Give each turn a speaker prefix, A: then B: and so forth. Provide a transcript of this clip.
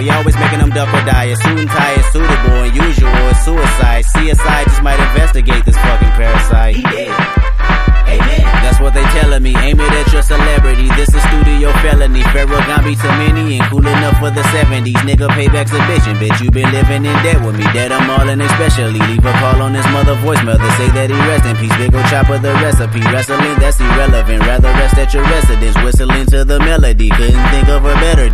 A: He always making them duck or die. A suit and tie is suitable, unusual, it's suicide. CSI just might investigate this fucking parasite.
B: He dead. Amen.
A: That's what they telling me. Aim it at your celebrity. This is studio felony. Pharaoh Gambi to many and cool enough for the 70s. Nigga, payback's a bitchin'. Bitch, you been living in debt with me. Dead I'm all in especially. Leave a call on his mother voicemail to say that he rest in peace. Big ol' chopper the recipe. Wrestling, that's irrelevant. Rather rest at your residence. Whistling to the melody. Couldn't think of a better